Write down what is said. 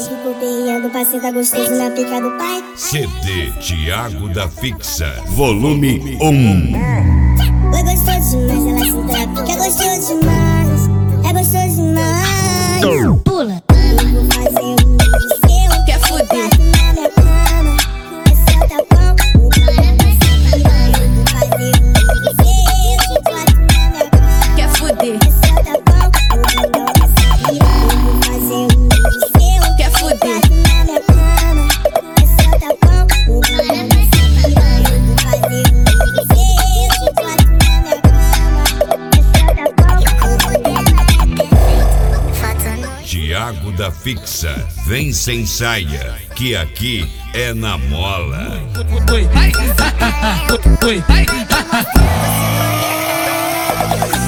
Fico perreando pra sentar gostoso na pica do pai. CD Thiago da Fixa, volume 1. Foi gostoso demais, ela senta na pica, é gostoso demais. É gostoso demais. Pula. Eu vou fazer um seu. Quer fuder? Bate na minha cama, é seu tapão. Eu vou fazer um seu. Bate na minha cama, Quer fuder? é seu tapão. Eu vou fazer um seu. Quer fuder? Bate na minha cama, é seu tapão. Eu vou fazer um seu. Bate na minha cama, é seu tapão. Thiago da Fixa, vem sem saia, que aqui é na mola. Oi, ai, oi, ai.